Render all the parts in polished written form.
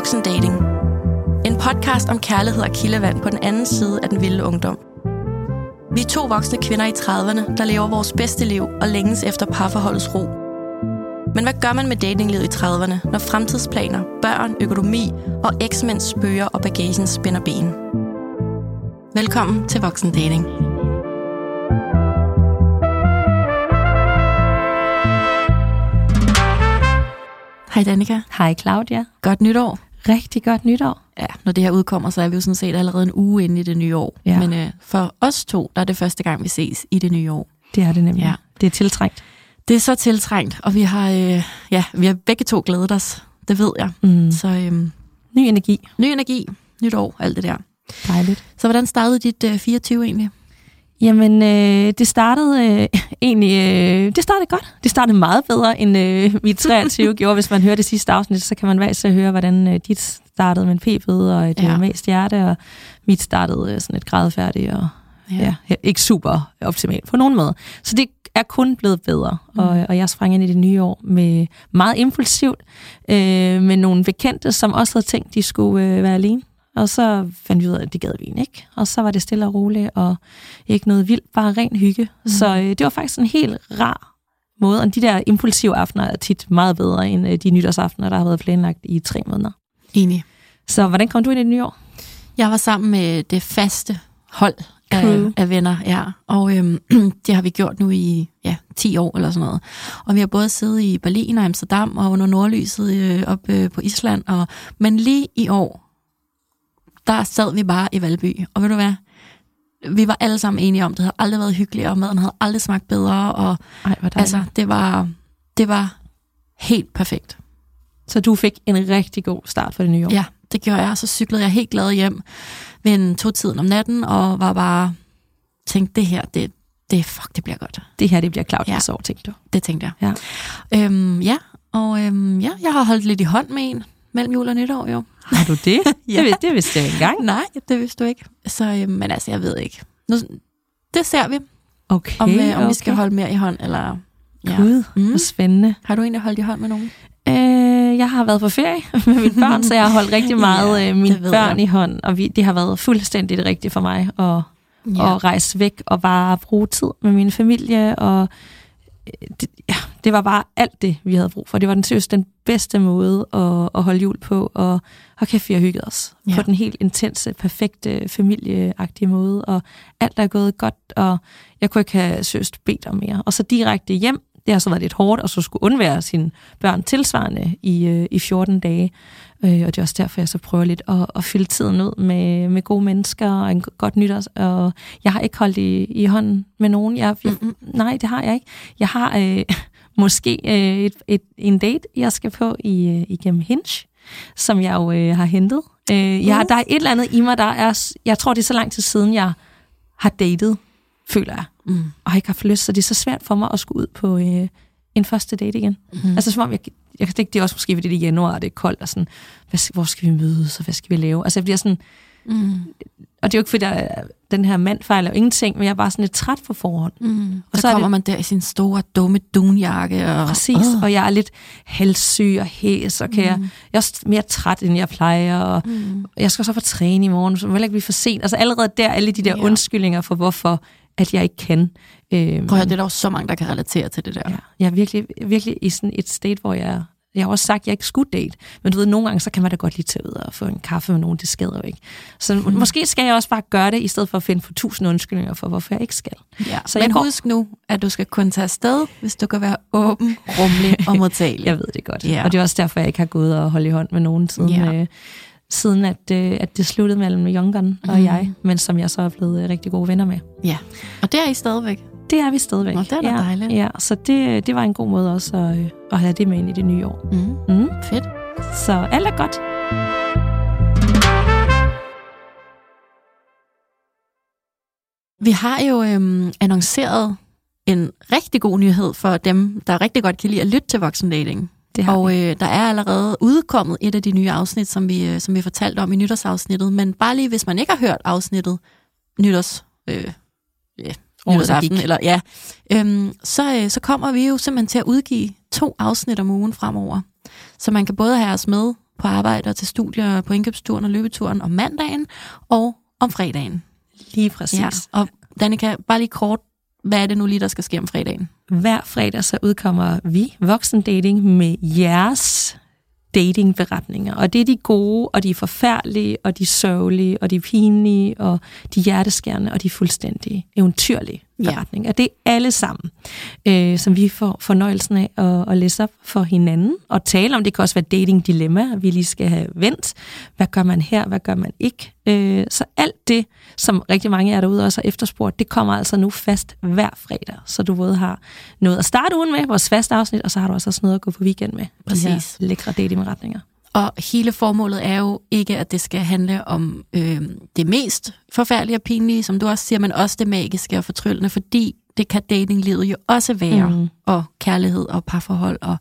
Voksendating. En podcast om kærlighed og kildevand på den anden side af den vilde ungdom. Vi er 2 voksne kvinder i 30'erne, der lever vores bedste liv og længes efter parforholdets ro. Men hvad gør man med datinglivet i 30'erne, når fremtidsplaner, børn, økonomi og eksmænds spøger og bagagen spænder ben? Velkommen til Voksendating. Hej Danika. Hej Claudia. Godt nytår. Rigtig godt nytår. Ja, når det her udkommer, så er vi jo sådan set allerede en uge inde i det nye år. Ja. Men for os 2, der er det første gang, vi ses i det nye år. Det er det nemlig. Ja. Det er tiltrængt. Det er så tiltrængt, og vi har begge 2 glædet os. Det ved jeg. Så ny energi. Ny energi, nyt år, alt det der. Dejligt. Så hvordan startede dit 24 egentlig? Jamen, det startede det startede godt. Det startede meget bedre, end mit 23 gjorde. Hvis man hører det sidste afsnit, så kan man hver især høre, hvordan dit startede med en p-fed og et mast hjerte, og mit startede sådan et gradfærdigt, og ikke super optimalt på nogen måde. Så det er kun blevet bedre, og jeg sprang ind i det nye år med meget impulsivt, med nogle bekendte, som også havde tænkt, de skulle være alene. Og så fandt vi ud af, at det gad vi ikke. Og så var det stille og roligt, og ikke noget vildt, bare ren hygge. Så det var faktisk en helt rar måde. Og de der impulsive aftener er tit meget bedre, end de nytårsaftener, der har været planlagt i 3 måneder. Enig. Så hvordan kom du ind i det nye år? Jeg var sammen med det faste hold af venner, ja. Og det har vi gjort nu i 10 år eller sådan noget. Og vi har både siddet i Berlin og Amsterdam og under nordlyset op på Island. Men lige i år, der sad vi bare i Valby, og ved du hvad? Vi var alle sammen enige om, det havde aldrig været hyggeligere, og maden havde aldrig smagt bedre, og altså, det var helt perfekt. Så du fik en rigtig god start for det nye år? Ja, det gjorde jeg. Så cyklede jeg helt glad hjem ved en 2-tiden om natten, og var bare tænkte, det her, det bliver godt. Det her, det bliver Claudias år, tænkte du? Det tænkte jeg. Ja. Jeg har holdt lidt i hånd med en mellem jul og nytår, jo. Har du det? Ja. Det vidste jeg ikke engang. Nej, det vidste du ikke. Så, men altså, jeg ved ikke. Nu, det ser vi. Okay, om vi skal holde mere i hånd, eller... Ja. Gud, hvor spændende. Har du egentlig holdt i hånd med nogen? Jeg har været på ferie med mine børn, så jeg har holdt rigtig meget mine børn i hånd, og det har været fuldstændig det rigtige for mig at rejse væk og bare bruge tid med min familie, og det var bare alt det, vi havde brug for. Det var den bedste måde at holde jul på, og kæft, vi har hygget os på den helt intense, perfekte, familieagtige måde, og alt er gået godt, og jeg kunne ikke have søst bedt om mere. Og så direkte hjem. Det har så været lidt hårdt, og så skulle undvære sine børn tilsvarende i 14 dage. Og det er også derfor, jeg så prøver lidt at fylde tiden ud med gode mennesker og en godt nytår. Og jeg har ikke holdt i hånden med nogen. Nej, det har jeg ikke. Jeg har måske en date, jeg skal på igennem Hinge, som jeg jo har hentet. Der er et eller andet i mig, jeg tror, det er så lang tid siden, jeg har datet, føler jeg. Og ikke har haft lyst, så det er så svært for mig at skulle ud på en første date igen. Altså som om jeg kan ikke, det er også måske fordi det er januar, og det er koldt, og sådan, hvor skal vi mødes, og hvad skal vi lave? Altså jeg bliver sådan, og det er jo ikke fordi, den her mand fejler jo ingenting, men jeg er bare sådan lidt træt på forhånd. Og så kommer man der i sin store, dumme dunjakke. Og... Præcis, og jeg er lidt halssyg og hæs, og jeg er også mere træt, end jeg plejer, og jeg skal så få træne i morgen, så må jeg ikke blive for sent. Altså allerede der, alle de der undskyldninger for hvorfor, at jeg ikke kan. Prøv at høre, det er der jo så mange, der kan relatere til det der. Ja, jeg er virkelig, virkelig i sådan et state, hvor jeg har også sagt, at jeg ikke skulle date. Men du ved, nogle gange, så kan man da godt lige tage ud og få en kaffe med nogen. Det skader jo ikke. Så måske skal jeg også bare gøre det, i stedet for at finde på 1000 undskyldninger for, hvorfor jeg ikke skal. Ja, så men husk nu, at du skal kun tage afsted, hvis du kan være åben, rummelig og modtagelig. Jeg ved det godt. Ja. Og det er også derfor, jeg ikke har gået og holdt i hånd med nogen siden at det sluttede mellem Young Gun og jeg, men som jeg så er blevet rigtig gode venner med. Ja, og det er I stadigvæk? Det er vi stadigvæk. Og det er da dejligt. Ja, så det var en god måde også at have det med ind i det nye år. Fedt. Så alt er godt. Vi har jo annonceret en rigtig god nyhed for dem, der rigtig godt kan lide at lytte til Voksendating. Og der er allerede udkommet et af de nye afsnit, som vi fortalte om i nytårsafsnittet. Men bare lige, hvis man ikke har hørt afsnittet nytårsaften, så kommer vi jo simpelthen til at udgive 2 afsnit om ugen fremover. Så man kan både have os med på arbejde og til studier på indkøbsturen og løbeturen om mandagen og om fredagen. Lige præcis. Ja. Og Danika, bare lige kort, hvad er det nu lige, der skal ske om fredagen? Hver fredag så udkommer vi Voksendating med jeres datingberetninger. Og det er de gode, og de er forfærdelige, og de sørgelige, og de pinlige, og de hjerteskærende, og de fuldstændig eventyrlige beretninger. Og det er alle sammen, som vi får fornøjelsen af at læse op for hinanden, og tale om. Det kan også være dating-dilemma, vi lige skal have vendt. Hvad gør man her? Hvad gør man ikke? Så alt det, som rigtig mange af jer derude også har efterspurgt, det kommer altså nu fast hver fredag. Så du både har noget at starte ugen med, vores faste afsnit, og så har du også noget at gå på weekend med. Præcis. De her lækre datingberetninger. Og hele formålet er jo ikke, at det skal handle om det mest forfærdelige og pinlige, som du også siger, men også det magiske og fortryllende, fordi det kan datinglivet jo også være, og kærlighed og parforhold. Og,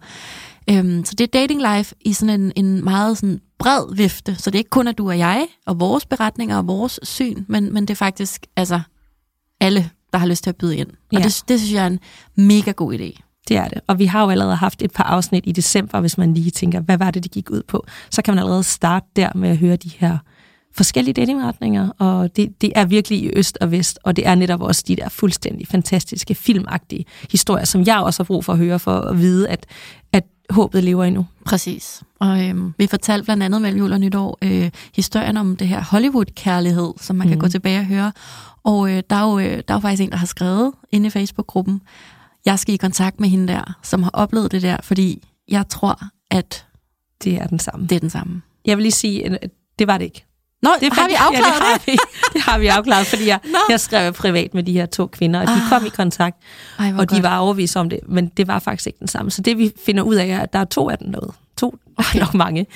så det er dating life i sådan en meget sådan bred vifte, så det er ikke kun, at du og jeg, og vores beretninger og vores syn, men det er faktisk altså alle, der har lyst til at byde ind. Og det synes jeg er en mega god idé. Det er det. Og vi har jo allerede haft et par afsnit i december, hvis man lige tænker, hvad var det gik ud på? Så kan man allerede starte der med at høre de her forskellige datingretninger, og det er virkelig i øst og vest, og det er netop også de der fuldstændig fantastiske, filmagtige historier, som jeg også har brug for at høre, for at vide, at håbet lever endnu. Præcis. Og vi fortalte blandt andet mellem jul og nytår historien om det her Hollywood-kærlighed, som man kan gå tilbage og høre. Og der er jo faktisk en, der har skrevet inde i Facebook-gruppen, jeg skal i kontakt med hende der, som har oplevet det der, fordi jeg tror, at det er den samme. Det er den samme. Jeg vil lige sige, det var det ikke. Nå, det har vi afklaret det? Det har vi afklaret, fordi jeg skrev privat med de her 2 kvinder, og de kom i kontakt, og de var overbevist om det, men det var faktisk ikke den samme. Så det vi finder ud af er, at der er 2 af dem derude. 2, nok mange.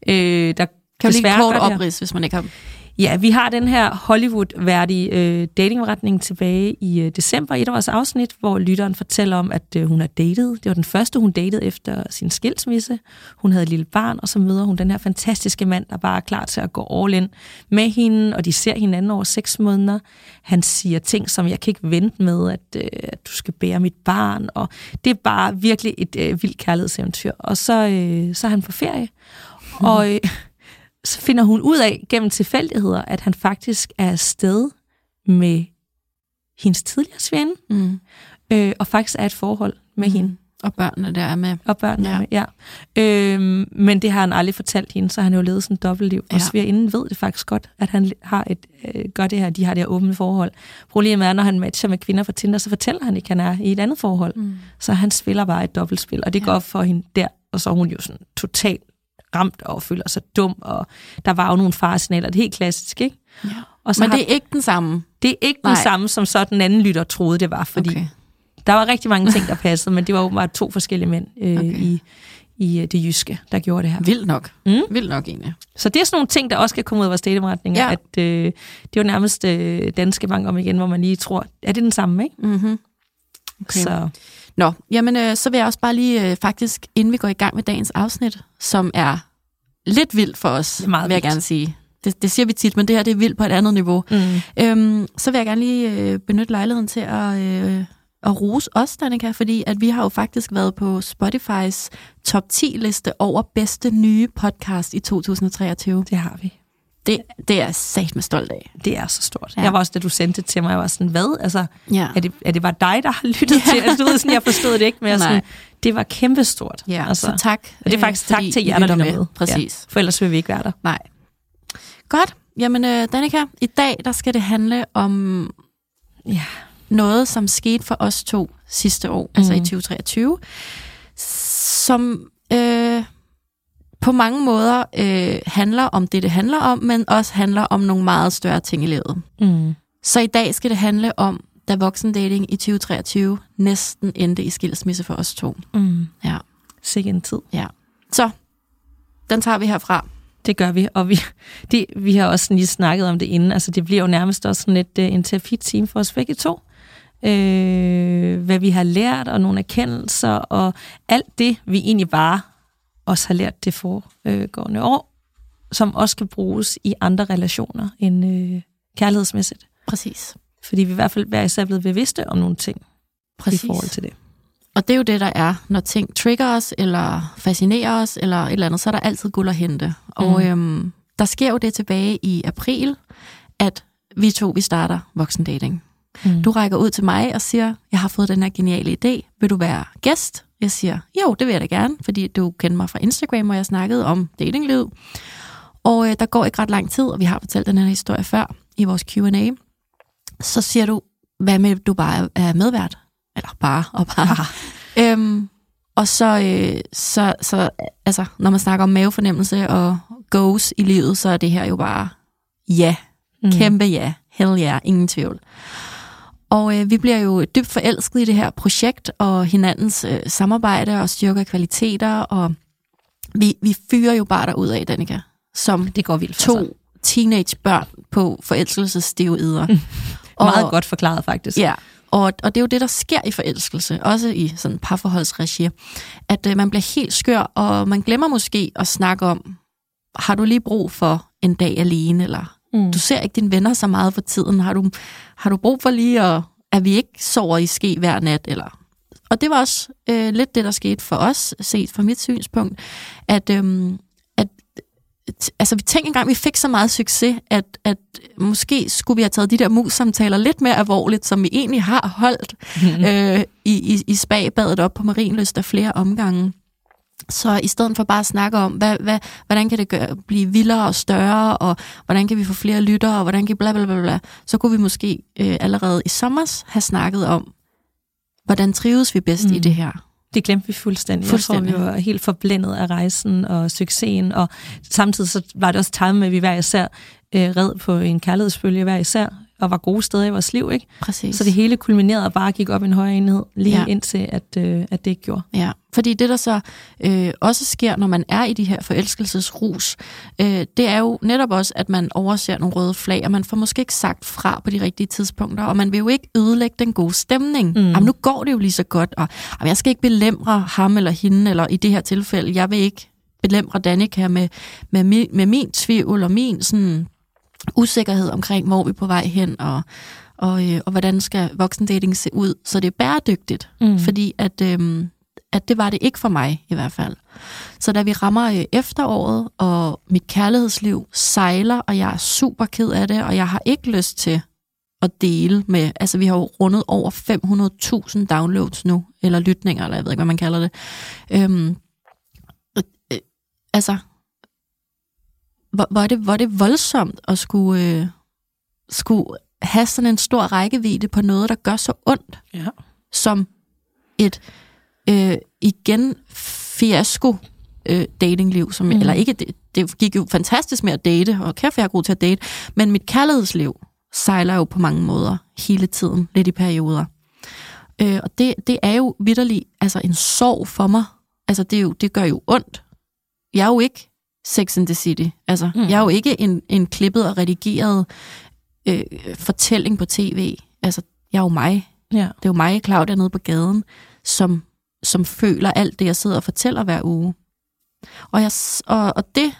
Der kan jo lige kort oprids, hvis man ikke har... Ja, vi har den her Hollywood-værdige datingretning tilbage i december, et af vores afsnit, hvor lytteren fortæller om, at hun har datet. Det var den første, hun datede efter sin skilsmisse. Hun havde et lille barn, og så møder hun den her fantastiske mand, der bare er klar til at gå all in med hende, og de ser hinanden over 6 måneder. Han siger ting, som jeg kan ikke vente med, at du skal bære mit barn, og det er bare virkelig et vildt kærlighedseventyr. Og så er han på ferie, og... så finder hun ud af gennem tilfældigheder, at han faktisk er afsted med hendes tidligere svende, og faktisk er et forhold med hende. Og børnene der er med. Og børnene er med, ja. Men det har han aldrig fortalt hende, så han har jo levet sådan et dobbeltliv. Og svigerinden ved det faktisk godt, at han har gør det her, de har det her åbne forhold. Problemet er, når han matcher med kvinder fra Tinder, så fortæller han ikke, at han er i et andet forhold. Så han spiller bare et dobbeltspil, og det går op for hende der, og så er hun jo sådan totalt ramt og føler sig dum, og der var jo nogle faresignaler, det er helt klassisk, ikke? Ja. Og så men det er ikke den samme? Det er ikke den samme, som så den anden lytter troede, det var, fordi der var rigtig mange ting, der passede, men det var åbenbart 2 forskellige mænd i det jyske, der gjorde det her. Vildt nok. Vildt nok egentlig. Så det er sådan nogle ting, der også kan komme ud af vores datingretninger, at det er jo nærmest danske bank om igen, hvor man lige tror, er det den samme, ikke? Mm-hmm. Okay. Så... Nå, jamen så vil jeg også bare lige faktisk, inden vi går i gang med dagens afsnit, som er lidt vildt for os, vil jeg gerne sige. Det siger vi tit, men det her det er vildt på et andet niveau. Så vil jeg gerne lige benytte lejligheden til at rose os, Danika, fordi at vi har jo faktisk været på Spotifys top 10-liste over bedste nye podcast i 2023. Det har vi. Det er jeg satme stolt af. Det er så stort. Ja. Jeg var også, da du sendte det til mig, jeg var sådan, hvad? Altså, er det bare dig, der har lyttet til? Altså, du ved, sådan, jeg forstod det ikke, men sådan, det var kæmpestort. Ja, altså, så tak. Og det er faktisk tak til jer, der lytter med. Præcis. Ja, for ellers vil vi ikke være der. Nej. Godt. Jamen, Danika, i dag der skal det handle om noget, som skete for os 2 sidste år, altså i 2023, som... på mange måder handler om det handler om, men også handler om nogle meget større ting i livet. Så i dag skal det handle om, da voksendating i 2023 næsten endte i skilsmisse for os 2. Ja. Sikke en tid. Ja. Så, den tager vi herfra. Det gør vi, og vi har også lige snakket om det inden. Altså, det bliver jo nærmest også sådan lidt en terapi-team for os begge 2. Hvad vi har lært, og nogle erkendelser, og alt det, vi egentlig bare også har lært det foregående år, som også kan bruges i andre relationer end kærlighedsmæssigt. Præcis. Fordi vi i hvert fald hver især blevet bevidste om nogle ting i forhold til det. Og det er jo det, der er, når ting trigger os, eller fascinerer os, eller et eller andet, så er der altid guld at hente. Og der sker jo det tilbage i april, at vi starter voksendating. Du rækker ud til mig og siger, jeg har fået den her geniale idé, vil du være gæst? Jeg siger, jo, det vil jeg da gerne, fordi du kender mig fra Instagram, og jeg snakkede om datingliv. Og der går ikke ret lang tid, og vi har fortalt den her historie før i vores Q&A. Så siger du, hvad med, du bare er medvært? Eller bare. Og så altså, når man snakker om mavefornemmelse og goes i livet, så er det her jo bare ja. Kæmpe ja. Hell ja. Ingen tvivl. Og vi bliver jo dybt forelsket i det her projekt, og hinandens samarbejde og styrke og kvaliteter, og vi fyrer jo bare derud af, Danika, som det går vildt for 2 teenagebørn på forelskelsessteroider. Meget godt forklaret, faktisk. Ja, og det er jo det, der sker i forelskelse, også i sådan parforholdsregi, at man bliver helt skør, og man glemmer måske at snakke om, har du lige brug for en dag alene, eller du ser ikke dine venner så meget for tiden, har du brug for lige, at vi ikke sover i ske hver nat, eller... Og det var også lidt det, der skete for os, set fra mit synspunkt, at altså vi tænkte engang, vi fik så meget succes, at måske skulle vi have taget de der mus-samtaler lidt mere alvorligt, som vi egentlig har holdt i spagbadet op på Marienlyst af flere omgange. Så i stedet for bare at snakke om, hvordan kan det blive vildere og større, og hvordan kan vi få flere lyttere, og hvordan kan bla bla bla bla, så kunne vi måske allerede i sommers have snakket om, hvordan trives vi bedst i det her. Det glemte vi fuldstændig. Jeg tror, vi var helt forblændet af rejsen og succesen, og samtidig så var det også time med, at vi hver især red på en kærlighedsbølge hver især, og var gode steder i vores liv, ikke? Præcis. Så det hele kulminerede og bare gik op i en højere enhed, lige indtil, at det ikke gjorde. Ja, fordi det, der så også sker, når man er i de her forelskelsesrus, det er jo netop også, at man overser nogle røde flag, og man får måske ikke sagt fra på de rigtige tidspunkter, og man vil jo ikke ødelægge den gode stemning. Jamen, nu går det jo lige så godt, og jeg skal ikke belemre ham eller hende, eller i det her tilfælde, jeg vil ikke belemre Danika med min tvivl og min sådan usikkerhed omkring, hvor vi er på vej hen, og hvordan skal voksendating se ud, så det er bæredygtigt, fordi at det var det ikke for mig i hvert fald. Så da vi rammer efteråret, og mit kærlighedsliv sejler, og jeg er super ked af det, og jeg har ikke lyst til at dele med, altså vi har jo rundet over 500.000 downloads nu, eller lytninger, eller jeg ved ikke, hvad man kalder det. Altså, hvor er det voldsomt at skulle have sådan en stor rækkevidde på noget, der gør så ondt, som et igen fiasko datingliv, som eller ikke det gik jo fantastisk med at date, og kæft jeg er god til at date, men mit kærlighedsliv sejler jo på mange måder hele tiden, lidt i perioder. Og det er jo vitterligt altså en sorg for mig. Altså det gør jo ondt. Jeg er jo ikke Sex and the City. Altså, jeg er jo ikke en klippet og redigeret fortælling på tv. Altså, jeg er jo mig. Ja. Det er jo mig, Claudia, nede på gaden, som føler alt det, jeg sidder og fortæller hver uge. Og det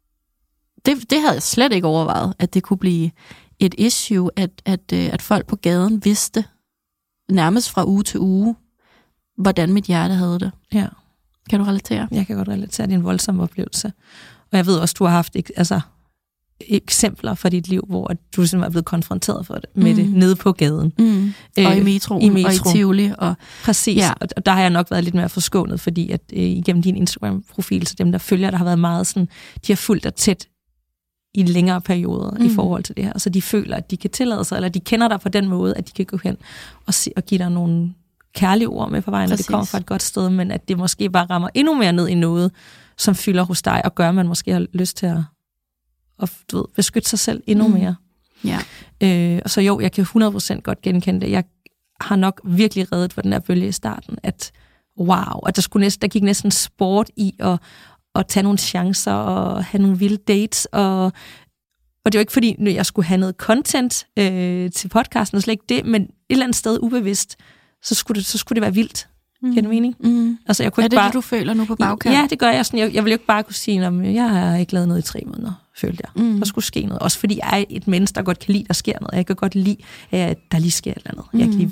havde jeg slet ikke overvejet, at det kunne blive et issue, at folk på gaden vidste nærmest fra uge til uge, hvordan mit hjerte havde det. Ja. Kan du relatere? Jeg kan godt relatere. Det er en voldsom oplevelse. Og jeg ved også, du har haft eksempler fra dit liv, hvor du simpelthen er blevet konfronteret for det, med det nede på gaden. Og i metroen, og i Tivoli. Præcis, ja. Og der har jeg nok været lidt mere forskånet, fordi at igennem din Instagram-profil, så dem, der følger, der har været meget sådan, de har fulgt dig tæt i længere perioder i forhold til det her. Så de føler, at de kan tillade sig, eller de kender dig på den måde, at de kan gå hen og give dig nogle kærlige ord med på vejen, når det kommer fra et godt sted, men at det måske bare rammer endnu mere ned i noget, som fylder hos dig, og gør, at man måske har lyst til at beskytte sig selv endnu mere. Ja. Og så jo, jeg kan 100% godt genkende det. Jeg har nok virkelig reddet for den her bølge i starten, at wow, at der gik næsten sport i at tage nogle chancer, og have nogle vilde dates, og det er jo ikke fordi, jeg skulle have noget content til podcasten, og slet ikke det, men et eller andet sted ubevidst, så skulle det være vildt. Giver det mening? Altså, jeg kunne er det bare, det, du føler nu på bagkant? Ja, det gør jeg. Sådan, jeg vil jo ikke bare kunne sige, at jeg har ikke lavet noget i 3 måneder, følte jeg. Der skulle ske noget. Også fordi jeg er et menneske, der godt kan lide, der sker noget. Jeg kan godt lide, at der lige sker et eller andet. Jeg kan lige ved,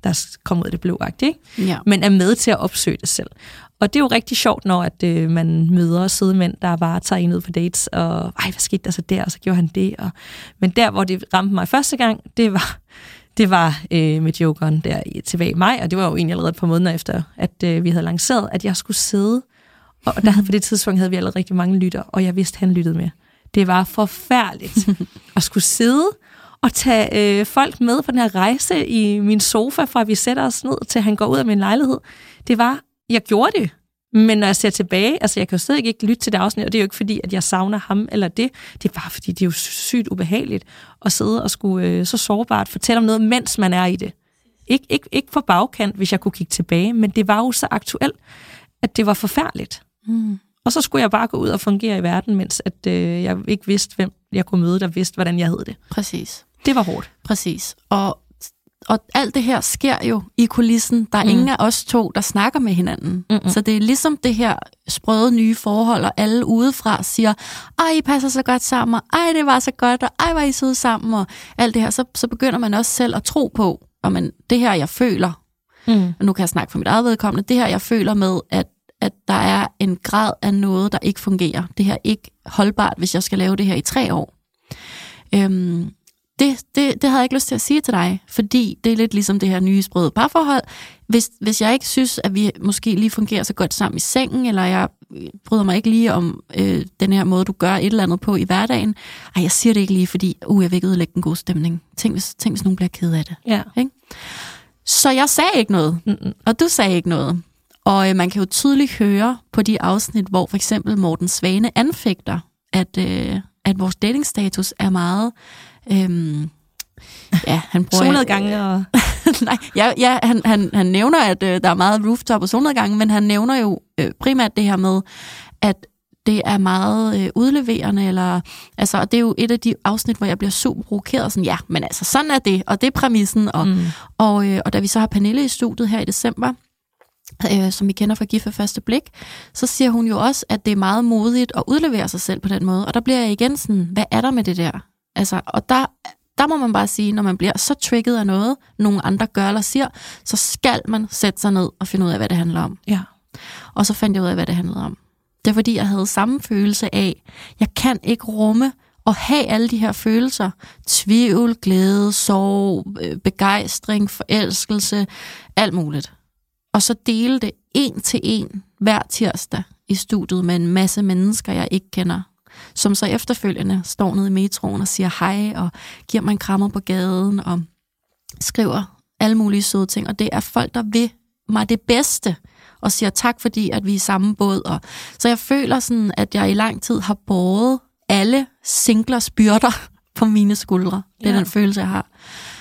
der kommer ud af det blå-agtigt, ikke? Ja. Men er med til at opsøge det selv. Og det er jo rigtig sjovt, når at, man møder sidemænd, der bare tager en ud på dates, og hvad skete der så der, og så gjorde han det. Men der, hvor det ramte mig første gang, det var med Jokeren der tilbage i maj, og det var jo egentlig allerede et par måneder efter, at vi havde lanceret, at jeg skulle sidde, og der på det tidspunkt havde vi allerede rigtig mange lytter, og jeg vidste, han lyttede med. Det var forfærdeligt at skulle sidde og tage folk med på den her rejse i min sofa, fra vi sætter os ned, til han går ud af min lejlighed. Jeg gjorde det, men når jeg ser tilbage, altså jeg kan jo stadig ikke lytte til det afsnit, og det er jo ikke fordi, at jeg savner ham eller det. Det er bare fordi, det er jo sygt ubehageligt at sidde og skulle så sårbart fortælle om noget, mens man er i det. Ikke på bagkant, hvis jeg kunne kigge tilbage, men det var jo så aktuelt, at det var forfærdeligt. Og så skulle jeg bare gå ud og fungere i verden, mens at, jeg ikke vidste, hvem jeg kunne møde, der vidste, hvordan jeg hed det. Præcis. Det var hårdt. Præcis. Og alt det her sker jo i kulissen. Der er ingen af os to, der snakker med hinanden. Så det er ligesom det her sprøde nye forhold, og alle udefra siger, I passer så godt sammen, og det var så godt, og var I søde sammen, og alt det her. Så begynder man også selv at tro på, at det her, jeg føler, og nu kan jeg snakke for mit eget vedkommende, det her, jeg føler med, at der er en grad af noget, der ikke fungerer. Det her er ikke holdbart, hvis jeg skal lave det her i 3 år. Det havde jeg ikke lyst til at sige til dig, fordi det er lidt ligesom det her nye sprøde parforhold. Hvis jeg ikke synes, at vi måske lige fungerer så godt sammen i sengen, eller jeg bryder mig ikke lige om den her måde, du gør et eller andet på i hverdagen. Jeg siger det ikke lige, fordi jeg vil ikke ødelægge den gode stemning. Tænk, hvis nogen bliver ked af det. Ja. Ikke? Så jeg sagde ikke noget, og du sagde ikke noget. Og man kan jo tydeligt høre på de afsnit, hvor for eksempel Morten Svane anfægter, at vores datingstatus er meget... han bruger... Solnedgange og... Nej, han nævner, at der er meget rooftop og solnedgange, men han nævner jo primært det her med, at det er meget udleverende, eller, altså, og det er jo et af de afsnit, hvor jeg bliver super provokeret, sådan, men altså, sådan er det, og det er præmissen, og da vi så har Pernille i studiet her i december, som vi kender fra Gift ved første blik, så siger hun jo også, at det er meget modigt at udlevere sig selv på den måde, og der bliver jeg igen sådan, hvad er der med det der? Altså, og der må man bare sige, når man bliver så trigget af noget, nogle andre gør eller siger, så skal man sætte sig ned og finde ud af, hvad det handler om. Ja. Og så fandt jeg ud af, hvad det handlede om. Det er fordi, jeg havde samme følelse af, jeg kan ikke rumme og have alle de her følelser. Tvivl, glæde, sorg, begejstring, forelskelse, alt muligt. Og så dele det 1 til 1 hver tirsdag i studiet med en masse mennesker, jeg ikke kender, som så efterfølgende står nede i metroen og siger hej, og giver mig en krammer på gaden, og skriver alle mulige søde ting. Og det er folk, der vil mig det bedste, og siger tak, fordi at vi er i samme båd. Og så jeg føler sådan, at jeg i lang tid har båret alle singlers byrder på mine skuldre. Det er den følelse, jeg har.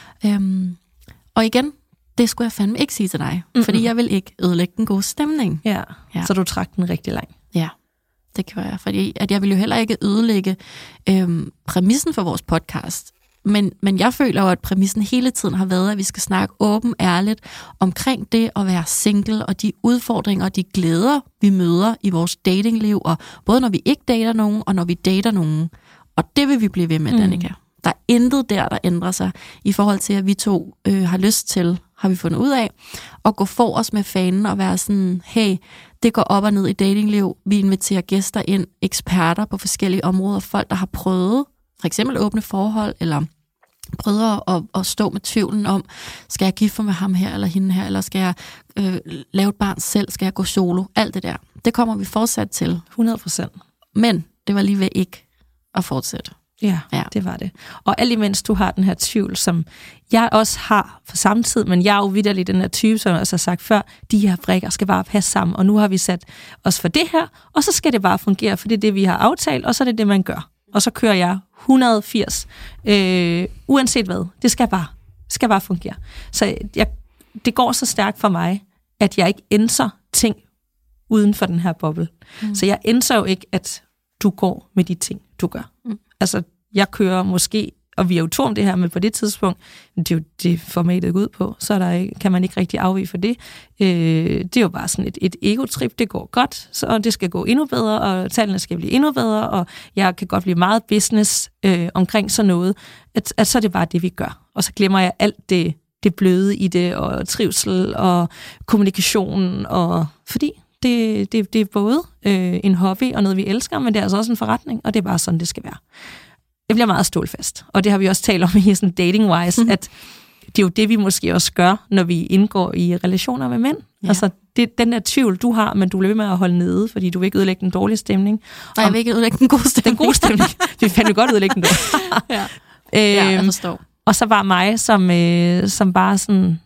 Og igen, det skulle jeg fandme ikke sige til dig, fordi jeg vil ikke ødelægge den gode stemning. Ja, så du trak den rigtig langt. Ja, det gjorde jeg, fordi at jeg vil jo heller ikke ødelægge præmissen for vores podcast. Men jeg føler jo, at præmissen hele tiden har været, at vi skal snakke åbent, ærligt omkring det at være single, og de udfordringer og de glæder, vi møder i vores datingliv, og både når vi ikke dater nogen, og når vi dater nogen. Og det vil vi blive ved med, Danika. Der er intet der ændrer sig i forhold til, at vi to har lyst til, har vi fundet ud af, at gå for os med fanen og være sådan, hey, det går op og ned i datingliv. Vi inviterer gæster ind, eksperter på forskellige områder, folk, der har prøvet for eksempel åbne forhold, eller prøvet at stå med tvivlen om, skal jeg gifte mig med ham her eller hende her, eller skal jeg lave et barn selv, skal jeg gå solo, alt det der. Det kommer vi fortsat til. 100%. Men det var lige ved ikke at fortsætte. Ja, det var det. Og alt imens du har den her tvivl, som jeg også har for samme tid, men jeg er jo vitterlig den her type, som jeg også har sagt før, de her brikker skal bare passe sammen, og nu har vi sat os for det her, og så skal det bare fungere, for det er det, vi har aftalt, og så er det det, man gør. Og så kører jeg 180, uanset hvad. Det skal bare fungere. Så det går så stærkt for mig, at jeg ikke ændrer ting uden for den her boble. Så jeg ændrer jo ikke, at du går med de ting, du gør. Altså, jeg kører måske, og vi er jo to om det her, men på det tidspunkt, det er jo det formatet ud på, så kan man ikke rigtig afvige for det. Det er jo bare sådan et ego-trip, det går godt, så det skal gå endnu bedre, og tallene skal blive endnu bedre, og jeg kan godt blive meget business omkring sådan noget, at så er det bare det, vi gør. Og så glemmer jeg alt det det bløde i det, og trivsel, og kommunikation, og fordi det er både en hobby og noget, vi elsker, men det er altså også en forretning, og det er bare sådan, det skal være. Jeg bliver meget stålfast, og det har vi også talt om i sådan dating-wise, at det er jo det, vi måske også gør, når vi indgår i relationer med mænd. Ja. Altså, den der tvivl, du har, men du bliver ved med at holde nede, fordi du vil ikke ødelægge den dårlige stemning. Nej, jeg vil ikke ødelægge den gode stemning. Den gode stemning. Vi fandt jo godt ødelægge den dårlige. Ja, jeg forstår. Og så var mig, som bare sådan,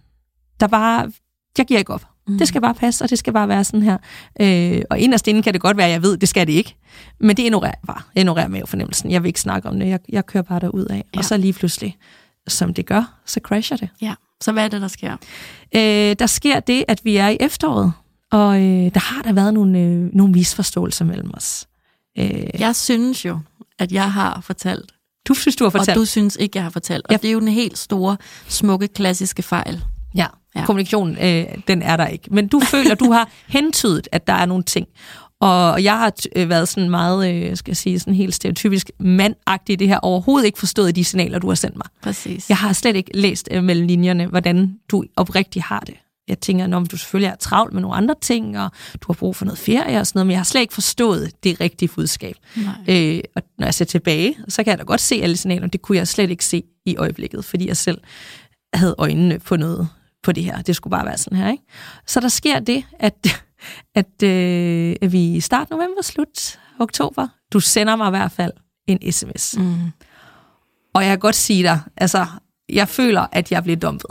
jeg giver ikke op. Det skal bare passe, og det skal bare være sådan her. Og inderst inden kan det godt være, at jeg ved, det skal det ikke. Men det ignorerer mavefornemmelsen. Jeg vil ikke snakke om det. Jeg kører bare derud af. Ja. Og så lige pludselig, som det gør, så crasher det. Ja, så hvad er det, der sker? Der sker det, at vi er i efteråret, og der har der været nogle misforståelser mellem os. Jeg synes jo, at jeg har fortalt. Du synes, du har fortalt. Og du synes ikke, jeg har fortalt. Og det er jo den helt store, smukke, klassiske fejl. Ja. Kommunikationen, den er der ikke. Men du føler, du har hentydet, at der er nogle ting. Og jeg har været sådan meget, skal jeg sige, sådan helt stereotypisk mandagtig i det her, overhovedet ikke forstået de signaler, du har sendt mig. Præcis. Jeg har slet ikke læst mellem linjerne, hvordan du oprigtigt har det. Jeg tænker, om du selvfølgelig er travlt med nogle andre ting, og du har brug for noget ferie og sådan noget, men jeg har slet ikke forstået det rigtige budskab. Og når jeg ser tilbage, så kan jeg da godt se alle signalerne. Det kunne jeg slet ikke se i øjeblikket, fordi jeg selv havde øjnene på noget på det her. Det skulle bare være sådan her, ikke? Så der sker det, at vi i start november, slut oktober, du sender mig i hvert fald en sms. Og jeg kan godt sige dig, altså, jeg føler, at jeg blev dumpet.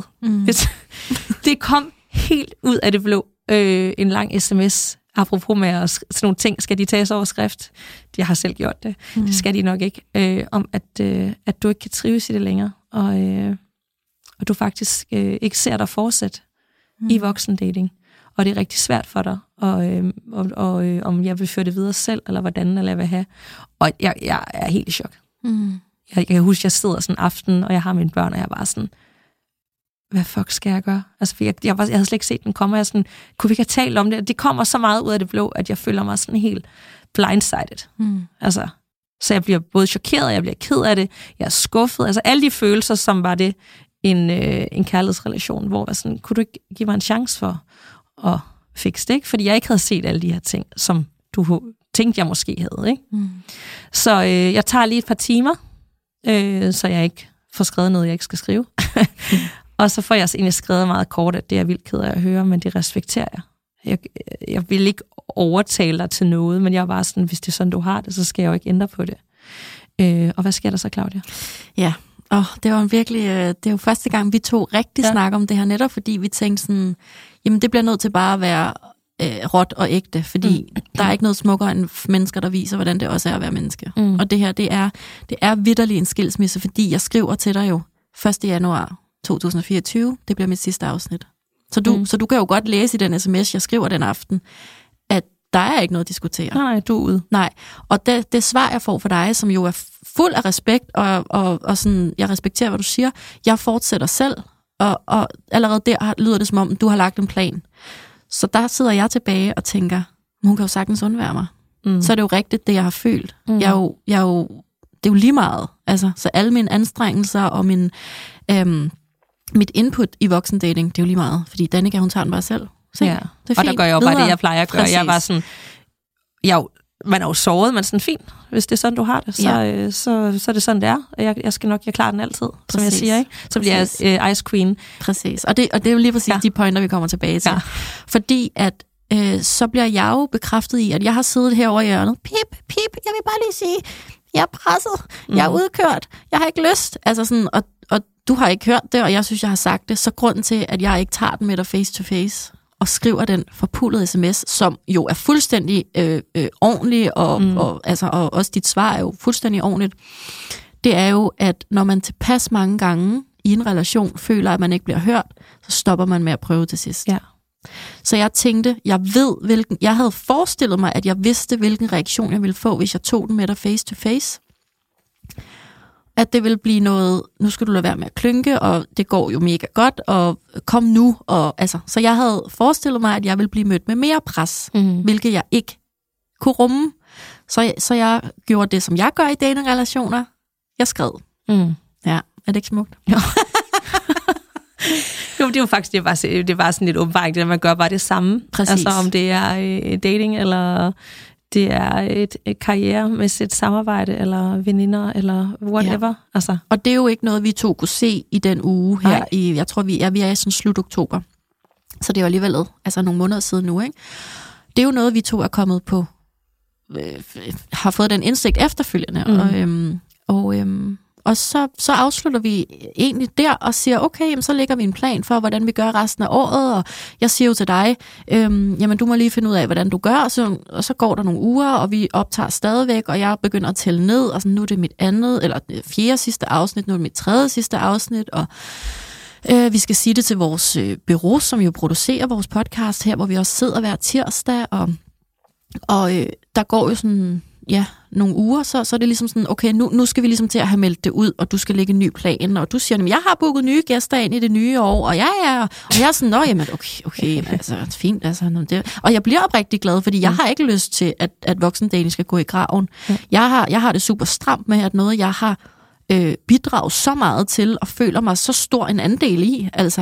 Det kom helt ud af det blå. En lang sms, apropos med sådan nogle ting, skal de tages over skrift? Jeg har selv gjort det. Det skal de nok ikke. Om at du ikke kan trives i det længere, og du faktisk ikke ser dig fortsætte i voksendating. Og det er rigtig svært for dig, og om jeg vil føre det videre selv, eller hvordan, eller jeg vil have. Og jeg er helt i chok. Jeg kan huske, at jeg sidder sådan en aften, og jeg har mine børn, og jeg er bare sådan, hvad fuck skal jeg gøre? Altså, jeg havde slet ikke set den komme, og jeg sådan, kunne vi ikke have talt om det? Det kommer så meget ud af det blå, at jeg føler mig sådan helt blindsided. Altså, så jeg bliver både chokeret, jeg bliver ked af det, jeg er skuffet. Altså alle de følelser, som var det en kærlighedsrelation, hvor jeg sådan, kunne du ikke give mig en chance for at fikse det, ikke? Fordi jeg ikke havde set alle de her ting, som du tænkte, jeg måske havde, ikke? Så jeg tager lige et par timer, så jeg ikke får skrevet noget, jeg ikke skal skrive. Og så får jeg egentlig skrevet meget kort, at det er jeg vildt ked af at høre, men det respekterer jeg. Jeg vil ikke overtale dig til noget, men jeg er bare sådan, hvis det er sådan, du har det, så skal jeg jo ikke ændre på det. Og hvad sker der så, Claudia? Ja, det var virkelig, det er jo første gang, vi to rigtig snakker om det her, netop fordi vi tænkte sådan, jamen det bliver nødt til bare at være råt og ægte, fordi der er ikke noget smukkere end mennesker, der viser, hvordan det også er at være menneske. Og det her, det er vitterlig en skilsmisse, fordi jeg skriver til dig jo 1. januar 2024, det bliver mit sidste afsnit. Så du kan jo godt læse i den sms, jeg skriver den aften, at der er ikke noget at diskutere. Nej, du er ude. Nej, og det svar, jeg får for dig, som jo er fuld af respekt, og sådan, jeg respekterer, hvad du siger, jeg fortsætter selv, og allerede der lyder det, som om du har lagt en plan. Så der sidder jeg tilbage og tænker, hun kan jo sagtens undvære mig. Så er det jo rigtigt, det jeg har følt. Det er jo lige meget. Altså, så alle mine anstrengelser og mit input i voksendating, det er jo lige meget. Fordi Danika, hun tager den bare selv. Så ja. Og der gør jeg jo bare det, jeg plejer at gøre. Præcis. Jeg var sådan, man er jo såret, men sådan fint. Hvis det er sådan, du har det, så er det sådan, det er. Jeg klarer den altid, som jeg siger, ikke? Så bliver jeg Ice Queen. Præcis. Og det er jo lige præcis de pointer, vi kommer tilbage til. Ja. Fordi at så bliver jeg jo bekræftet i, at jeg har siddet herovre i hjørnet. Pip, jeg vil bare lige sige, jeg er presset, jeg er udkørt, jeg har ikke lyst. Altså sådan, og du har ikke hørt det, og jeg synes, jeg har sagt det. Så grunden til, at jeg ikke tager den med dig face to face, og skriver den forpulede sms, som jo er fuldstændig ordentlig, og også dit svar er jo fuldstændig ordentligt, det er jo, at når man tilpas mange gange i en relation føler, at man ikke bliver hørt, så stopper man med at prøve til sidst. Ja. Så jeg tænkte, jeg havde forestillet mig, at jeg vidste, hvilken reaktion jeg ville få, hvis jeg tog den med dig face to face. At det ville blive noget, nu skal du lade være med at klynke, og det går jo mega godt, og kom nu. Så jeg havde forestillet mig, at jeg ville blive mødt med mere pres, hvilket jeg ikke kunne rumme. Så jeg gjorde det, som jeg gør i datingrelationer. Jeg skrev. Ja, er det ikke smukt? Ja. det er jo faktisk det var sådan lidt åbenbart, det man gør bare det samme. Præcis. Altså om det er dating, eller det er et karrieremæssigt samarbejde, eller veninder, eller whatever. Ja. Altså. Og det er jo ikke noget, vi to kunne se i den uge her. Jeg tror, vi er i sådan slut oktober. Så det er jo alligevel nogle måneder siden nu, ikke? Det er jo noget, vi to er kommet på, har fået den indsigt efterfølgende. Og så afslutter vi egentlig der og siger, okay, jamen, så lægger vi en plan for, hvordan vi gør resten af året, og jeg siger jo til dig, jamen du må lige finde ud af, hvordan du gør, og så går der nogle uger, og vi optager stadigvæk, og jeg begynder at tælle ned, og så nu er det mit fjerde sidste afsnit, nu er det mit tredje sidste afsnit, og vi skal sige det til vores bureau, som jo producerer vores podcast her, hvor vi også sidder hver tirsdag, og der går jo sådan... Ja, nogle uger, så er det ligesom sådan, okay, nu skal vi ligesom til at have meldt det ud, og du skal lægge en ny plan, og du siger, jeg har booket nye gæster ind i det nye år, og og jeg er sådan, jamen okay, altså, fint, altså, det. Og jeg bliver oprigtig glad, fordi jeg har ikke lyst til, at voksendating skal gå i graven. Jeg har det super stramt med, at noget, jeg har bidraget så meget til, og føler mig så stor en andel i, altså,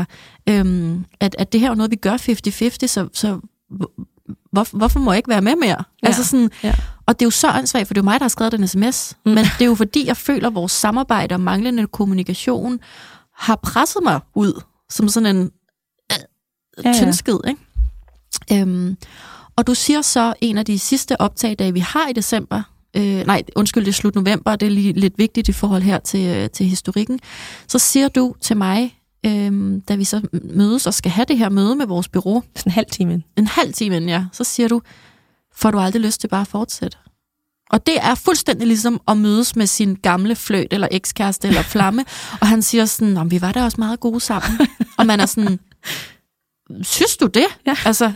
at det her er noget, vi gør 50-50, så hvorfor må jeg ikke være med mere? Ja. Altså sådan, og det er jo så ansvarsfuldt, for det er jo mig, der har skrevet den sms, men det er jo fordi, jeg føler, at vores samarbejde og manglende kommunikation har presset mig ud, som sådan en tyndskid, ikke? Og du siger så, en af de sidste optagdage, vi har i december, det er slut november, det er lidt vigtigt i forhold her til historikken, så siger du til mig, da vi så mødes og skal have det her møde med vores bureau. En halv time. En halv time, ja. Så siger du, får du aldrig lyst til bare at fortsætte? Og det er fuldstændig ligesom at mødes med sin gamle fløjt, eller ekskæreste, eller flamme, og han siger sådan, vi var da også meget gode sammen. Og man er sådan, synes du det? Ja. Altså,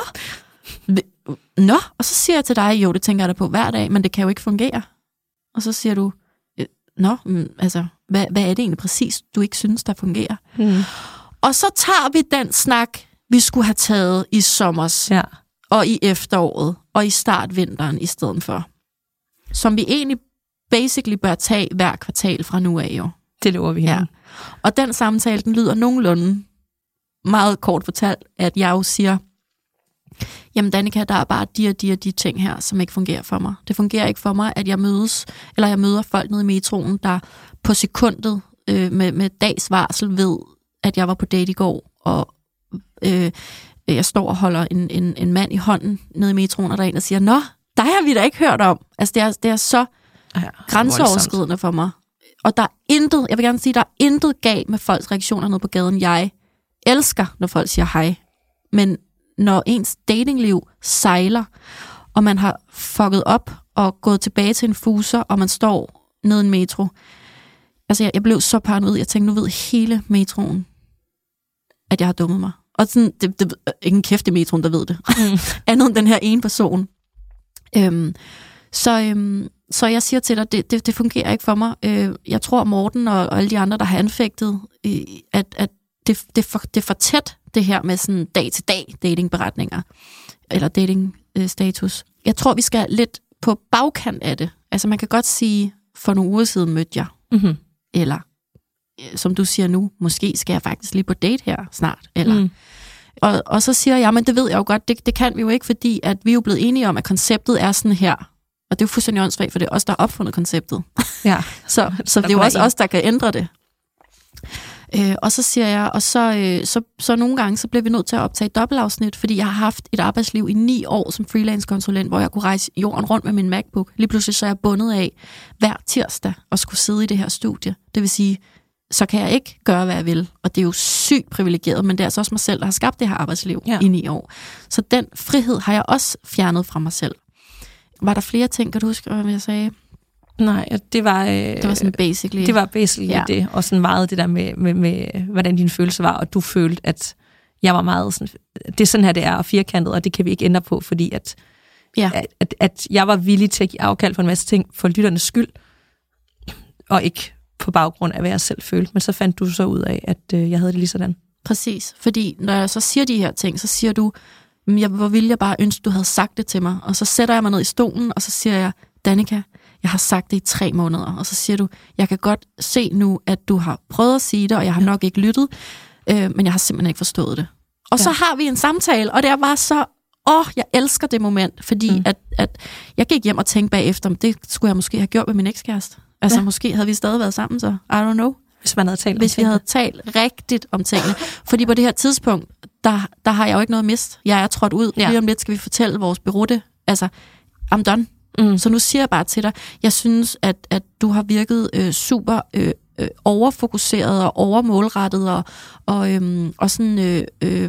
nå? Og så siger jeg til dig, jo, det tænker jeg da på hver dag, men det kan jo ikke fungere. Og så siger du, altså, hvad er det egentlig præcis, du ikke synes, der fungerer? Og så tager vi den snak, vi skulle have taget i sommers, og i efteråret, og i startvinteren i stedet for. Som vi egentlig basically bør tage hver kvartal fra nu af, jo. Det lover vi her. Ja. Og den samtale, den lyder nogenlunde meget kort fortalt, at jeg jo siger, jamen Danika, der er bare de ting her, som ikke fungerer for mig. Det fungerer ikke for mig, at jeg møder folk nede i metroen, der på sekundet med dags varsel ved, at jeg var på date i går, og jeg står og holder en mand i hånden nede i metroen, og der er en, der siger, nå, dig har vi da ikke hørt om. Altså det er så grænseoverskridende for mig. Og der er intet, jeg vil gerne sige, der er intet galt med folks reaktioner nede på gaden. Jeg elsker, når folk siger hej, men når ens datingliv sejler, og man har fucket op og gået tilbage til en fuser, og man står nede i en metro. Altså, jeg blev så paranoid. Jeg tænkte, nu ved hele metroen, at jeg har dummet mig. Og sådan, det ikke en kæft i metroen, der ved det. Andet end den her ene person. Så jeg siger til dig, det fungerer ikke for mig. Jeg tror, Morten og alle de andre, der har anfægtet, at det er for tæt, det her med sådan dag-til-dag datingberetninger, eller datingstatus. Jeg tror, vi skal lidt på bagkant af det. Altså, man kan godt sige, for nogle uger siden mødte jeg. Mm-hmm. Eller, som du siger nu, måske skal jeg faktisk lige på date her snart. Eller, og så siger jeg, men det ved jeg jo godt, det kan vi jo ikke, fordi at vi er jo blevet enige om, at konceptet er sådan her. Og det er jo fuldstændig åndssvagt, for det er os, der har opfundet konceptet. Ja. så det er jo også os, der kan ændre det. Og så siger jeg, og så nogle gange, så bliver vi nødt til at optage et dobbeltafsnit, fordi jeg har haft et arbejdsliv i 9 år som freelance-konsulent, hvor jeg kunne rejse jorden rundt med min MacBook. Lige pludselig så er jeg bundet af hver tirsdag at skulle sidde i det her studie. Det vil sige, så kan jeg ikke gøre, hvad jeg vil. Og det er jo sygt privilegeret, men det er altså også mig selv, der har skabt det her arbejdsliv i 9 år. Så den frihed har jeg også fjernet fra mig selv. Var der flere ting, kan du huske, hvad jeg sagde? Nej, det var sådan basically. Det var basically det, og sådan meget det der med hvordan din følelse var, og du følte, at jeg var meget sådan, det er sådan her, det er, og firkantet, og det kan vi ikke ændre på, fordi at jeg var villig til at give afkald for en masse ting for lytternes skyld, og ikke på baggrund af, hvad jeg selv følte. Men så fandt du så ud af, at jeg havde det lige sådan. Præcis, fordi når jeg så siger de her ting, så siger du, hvor ville jeg bare ønske, du havde sagt det til mig, og så sætter jeg mig ned i stolen, og så siger jeg, Danika, jeg har sagt det i 3 måneder, og så siger du, jeg kan godt se nu, at du har prøvet at sige det, og jeg har nok ikke lyttet, Men jeg har simpelthen ikke forstået det. Og så har vi en samtale, og det er bare så, jeg elsker det moment, fordi at jeg gik hjem og tænkte bagefter, det skulle jeg måske have gjort med min ekskæreste. Altså måske havde vi stadig været sammen, så I don't know. Hvis vi havde talt rigtigt om tingene. Fordi på det her tidspunkt, der har jeg jo ikke noget at miste. Jeg er trådt ud. Lige om lidt skal vi fortælle vores berute. Altså, I'm done. Så nu siger jeg bare til dig, jeg synes, at du har virket super overfokuseret og overmålrettet og sådan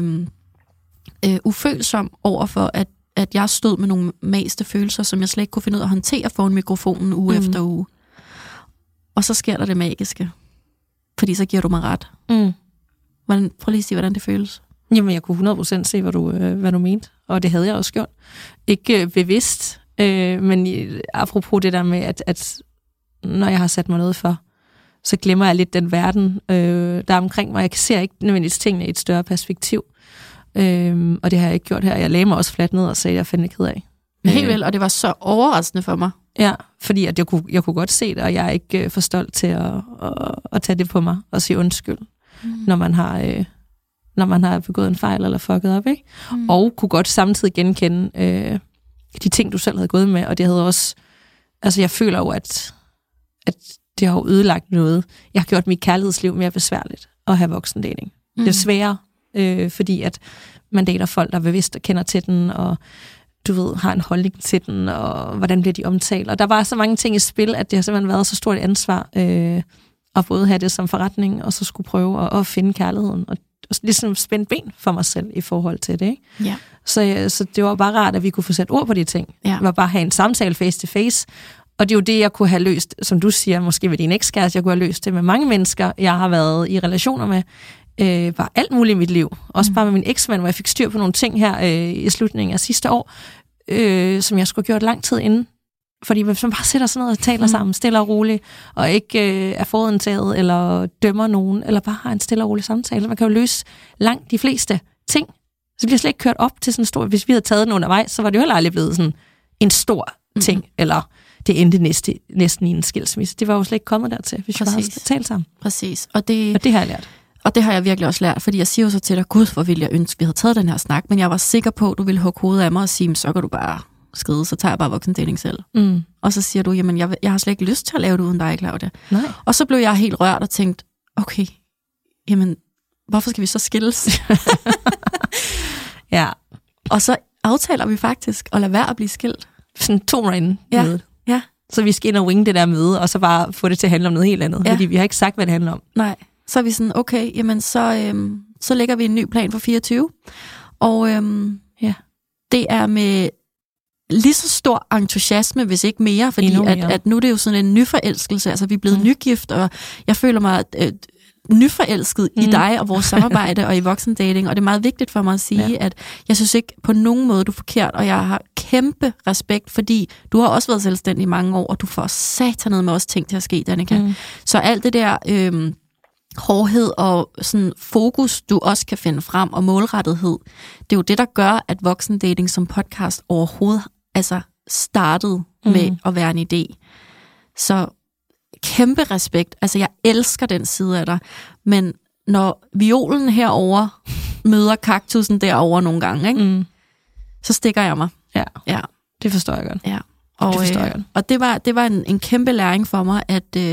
ufølsom overfor, at jeg stod med nogle maste følelser, som jeg slet ikke kunne finde ud af at håndtere foran mikrofonen uge efter uge. Og så sker der det magiske. Fordi så giver du mig ret. Prøv lige at sige, hvordan det føles. Jamen, jeg kunne 100% se, hvad du mente. Og det havde jeg også gjort. Ikke bevidst, men apropos det der med, at når jeg har sat mig noget for, så glemmer jeg lidt den verden, der er omkring mig. Jeg ser ikke nødvendigvis tingene i et større perspektiv. Og det har jeg ikke gjort her. Jeg lagde mig også fladt ned og sagde, at jeg fandt ked af. Helt vel, og det var så overraskende for mig. Ja, fordi at jeg kunne godt se det, og jeg er ikke for stolt til at tage det på mig og sige undskyld, når man har begået en fejl eller fucket op, ikke? Og kunne godt samtidig genkende de ting, du selv havde gået med, og det havde også, altså jeg føler jo, at det har jo ødelagt noget. Jeg har gjort mit kærlighedsliv mere besværligt at have voksendating. Det er sværere, fordi at man dater folk, der er bevidst og kender til den, og du ved, har en holdning til den, og hvordan bliver de omtalt. Og der var så mange ting i spil, at det har simpelthen været så stort et ansvar at både have det som forretning, og så skulle prøve at finde kærligheden, og ligesom spænde ben for mig selv i forhold til det. Ikke? Ja. Så det var bare rart, at vi kunne få sat ord på de ting. Ja. Det var bare at have en samtale face to face, og det er jo det, jeg kunne have løst, som du siger, måske ved din ekskæreste, jeg kunne have løst det med mange mennesker, jeg har været i relationer med, bare alt muligt i mit liv. Også bare med min eksmand, hvor jeg fik styr på nogle ting her i slutningen af sidste år, som jeg skulle have gjort lang tid inden. Fordi hvis man bare sætter sådan noget og taler sammen, stille og roligt, og ikke er forudindtaget, eller dømmer nogen, eller bare har en stille og rolig samtale, man kan jo løse langt de fleste ting. Så bliver slet ikke kørt op til sådan en stor... Hvis vi havde taget den undervejs, så var det jo heller aldrig blevet sådan en stor ting, eller det endte næsten i en skilsmisse. Det var jo slet ikke kommet dertil, hvis vi bare havde talt sammen. Præcis. Og det har jeg lært. Og det har jeg virkelig også lært, fordi jeg siger jo så til dig, gud, hvor ville jeg ønske, vi havde taget den her snak, men jeg var sikker på, at du ville hugge hovedet af mig og sige, så kan du bare skride, så tager jeg bare voksendating selv. Og så siger du, jamen, jeg har slet ikke lyst til at lave det uden dig, Claudia. Nej. Og så blev jeg helt rørt og tænkte, okay, jamen, hvorfor skal vi så skilles? Ja. Og så aftaler vi faktisk at lade være at blive skilt. Sådan 2 inden mødet. Ja. Så vi skal ind og winge det der møde, og så bare få det til at handle om noget helt andet. Ja. Fordi vi har ikke sagt, hvad det handler om. Nej. Så er vi sådan, okay, jamen så lægger vi en ny plan for 24. Og det er med lige så stor entusiasme, hvis ikke mere, fordi at nu er det jo sådan en nyforelskelse, altså vi er blevet nygift, og jeg føler mig nyforelsket i dig og vores samarbejde og i voksendating, og det er meget vigtigt for mig at sige, at jeg synes ikke på nogen måde, du er forkert, og jeg har kæmpe respekt, fordi du har også været selvstændig i mange år, og du får satanet med også ting til at ske, Danika. Så alt det der hårdhed og sådan fokus, du også kan finde frem, og målrettethed, det er jo det, der gør, at voksendating som podcast overhovedet startede med at være en idé. Så kæmpe respekt. Altså, jeg elsker den side af dig, men når violen herover møder kaktusen derover nogle gange, ikke? Så stikker jeg mig. Ja. Det forstår jeg godt. Ja. Og det var en kæmpe læring for mig,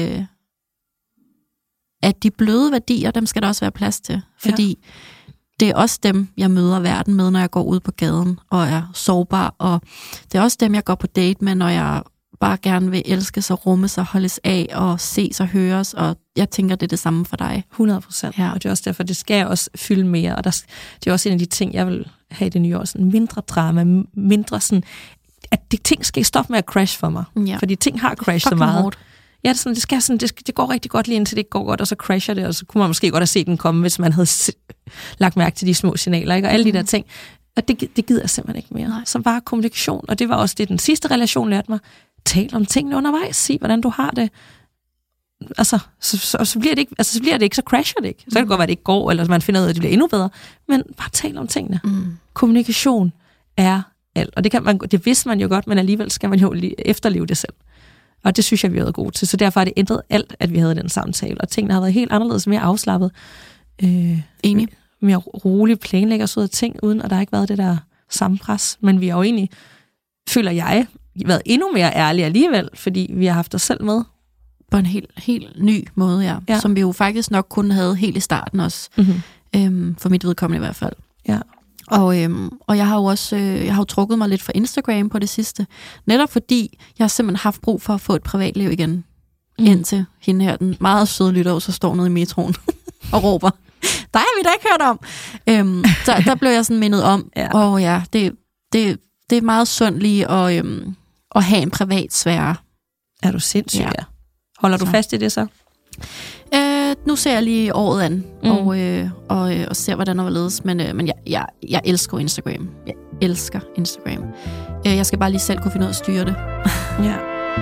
at de bløde værdier, dem skal der også være plads til. Fordi det er også dem, jeg møder verden med, når jeg går ud på gaden og er sårbar. Og det er også dem, jeg går på date med, når jeg bare gerne vil elskes og rummes og holdes af og ses og høres. Og jeg tænker, det er det samme for dig. 100%. Ja. Og det er også derfor, det skal også fylde mere. Og det er også en af de ting, jeg vil have i det nye år. Sådan mindre drama, mindre sådan... At de ting skal stoppe med at crash for mig. Ja. Fordi ting har crashet så meget. Hårdt. Ja, det går rigtig godt lige indtil det ikke går godt, og så crasher det, og så kunne man måske godt have set den komme, hvis man havde lagt mærke til de små signaler, ikke? Og alle de der ting. Og det gider jeg simpelthen ikke mere. Nej. Så bare kommunikation, og det var også det, den sidste relation lærte mig. Tal om tingene undervejs, sig hvordan du har det. Altså, så bliver det ikke, så bliver det ikke, så crasher det ikke. Så kan det godt være, at det ikke går, eller man finder ud af, at det bliver endnu bedre. Men bare tal om tingene. Kommunikation er alt. Og det vidste man jo godt, men alligevel skal man jo efterleve det selv. Og det synes jeg, vi har været gode til. Så derfor har det ændret alt, at vi havde den samtale. Og tingene har været helt anderledes, mere afslappet. mere roligt planlægger sådan noget ting, uden at der ikke været det der samme pres. Men vi har jo egentlig, føler jeg, været endnu mere ærlige alligevel, fordi vi har haft os selv med. På en helt ny måde, ja. Som vi jo faktisk nok kun havde helt i starten også. Mm-hmm. For mit vedkommende i hvert fald. Ja. Og jeg har jo også jeg har jo trukket mig lidt fra Instagram på det sidste. Netop fordi jeg har simpelthen haft brug for at få et privatliv igen. Indtil hende her, den meget søde lytter, så står nede i metroen og råber, der har vi da ikke hørt om. Så der blev jeg sådan mindet om, og ja, det er meget sundt lige at have en privat sfære. Er du sindssyg? Ja. Holder du fast i det så? Nu ser jeg lige året an, og ser, hvordan det ledes. Men jeg elsker Instagram. Jeg elsker Instagram. Jeg skal bare lige selv kunne finde ud af at styre det. Ja.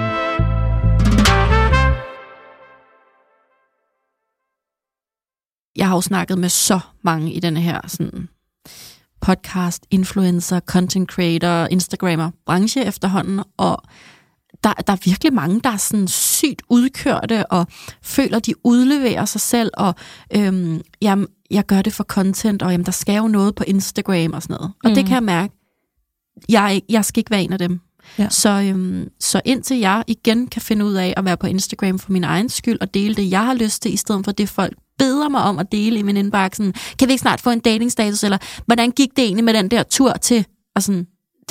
Jeg har jo snakket med så mange i denne her sådan podcast, influencer, content creator, Instagrammer branche efterhånden, og der er virkelig mange, der er sådan sygt udkørte og føler, de udleverer sig selv, og jamen, jeg gør det for content, og jamen, der skal jo noget på Instagram og sådan noget. Og det kan jeg mærke. Jeg skal ikke være en af dem. Ja. Så indtil jeg igen kan finde ud af at være på Instagram for min egen skyld, og dele det, jeg har lyst til, i stedet for det, folk beder mig om at dele i min indbakke, sådan, kan vi ikke snart få en datingstatus, eller hvordan gik det egentlig med den der tur til, og sådan,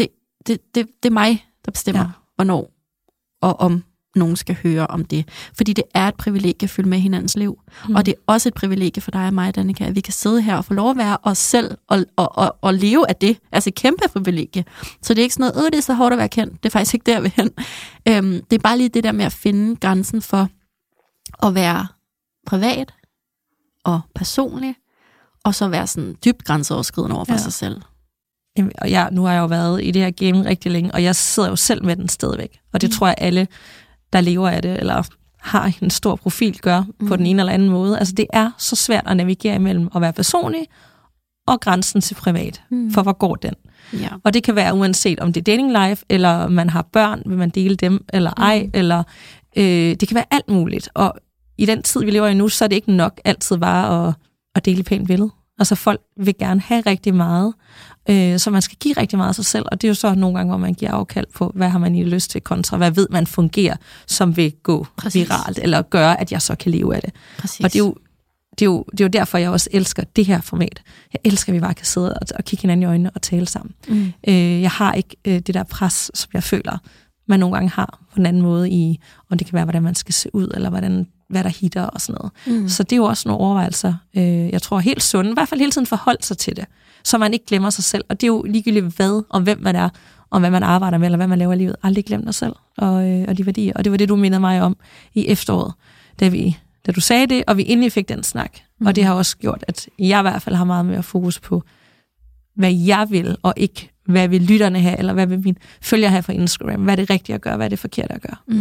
det er mig, der bestemmer, hvornår og om nogen skal høre om det. Fordi det er et privilegie at følge med hinandens liv. Og det er også et privilegie for dig og mig, Danika, at vi kan sidde her og få lov at være os selv og leve af det. Altså et kæmpe privilegie. Så det er ikke sådan noget, det er så hårdt at være kendt. Det er faktisk ikke der, vi hen. Det er bare lige det der med at finde grænsen for at være privat og personlig, og så være sådan dybt grænseoverskridende over for sig selv. Og nu har jeg jo været i det her game rigtig længe, og jeg sidder jo selv med den stadigvæk. Og det tror jeg alle, der lever af det, eller har en stor profil, gør på den ene eller anden måde. Altså det er så svært at navigere imellem at være personlig og grænsen til privat. For hvor går den? Ja. Og det kan være uanset om det er dating life, eller man har børn, vil man dele dem, eller ej, eller det kan være alt muligt. Og i den tid, vi lever i nu, så er det ikke nok altid bare at dele pænt billede. Altså folk vil gerne have rigtig meget, så man skal give rigtig meget af sig selv, og det er jo så nogle gange, hvor man giver afkald på, hvad har man i lyst til kontra, hvad ved man fungerer, som vil gå viralt, eller gøre, at jeg så kan leve af det. Præcis. Og det er jo derfor, jeg også elsker det her format. Jeg elsker, at vi bare kan sidde og kigge hinanden i øjnene og tale sammen. Jeg har ikke det der pres, som jeg føler, man nogle gange har på en anden måde, og det kan være, hvordan man skal se ud, eller hvad der hitter og sådan noget. Så det er jo også nogle overvejelser, jeg tror helt sunde, i hvert fald hele tiden forholde sig til det, så man ikke glemmer sig selv. Og det er jo ligegyldigt hvad, og hvem man er, og hvad man arbejder med, eller hvad man laver i livet. Aldrig glem dig selv og de værdier. Og det var det, du mindede mig om i efteråret, da du sagde det, og vi endelig fik den snak. Og det har også gjort, at jeg i hvert fald har meget mere fokus på, hvad jeg vil, og ikke hvad vil lytterne have, eller hvad vil mine følgere have fra Instagram. Hvad er det rigtige at gøre, hvad er det forkerte at gøre.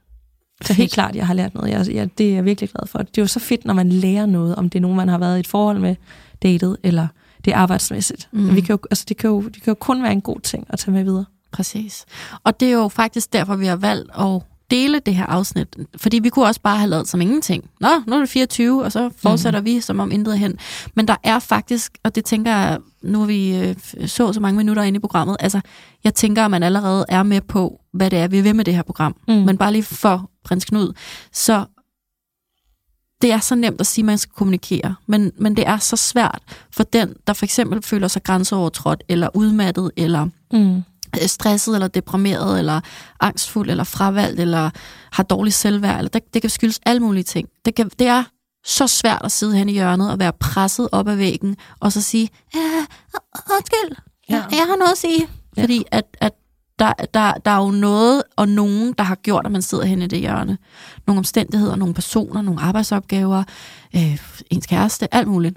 Så helt klart, jeg har lært noget. Det er jeg virkelig glad for. Det er jo så fedt, når man lærer noget, om det er nogen, man har været i et forhold med, datet, eller det er arbejdsmæssigt. Det kan jo kun være en god ting at tage med videre. Præcis. Og det er jo faktisk derfor, vi har valgt at dele det her afsnit. Fordi vi kunne også bare have lavet som ingenting. Nå, nu er det 24, og så fortsætter vi som om intet hen. Men der er faktisk, og det tænker jeg, nu vi så mange minutter inde i programmet, altså jeg tænker, at man allerede er med på, hvad det er, vi vil med det her program. Men bare lige for Prins Knud, så det er så nemt at sige, at man skal kommunikere, men det er så svært for den, der for eksempel føler sig grænseovertrådt, eller udmattet, eller stresset, eller deprimeret, eller angstfuld, eller fravalgt, eller har dårlig selvværd, eller det kan skyldes alle mulige ting. Det er så svært at sidde hen i hjørnet og være presset op ad væggen, og så sige, undskyld, jeg har noget at sige. Ja. Fordi at der er jo noget og nogen, der har gjort, at man sidder hen i det hjørne. Nogle omstændigheder, nogle personer, nogle arbejdsopgaver, ens kæreste, alt muligt.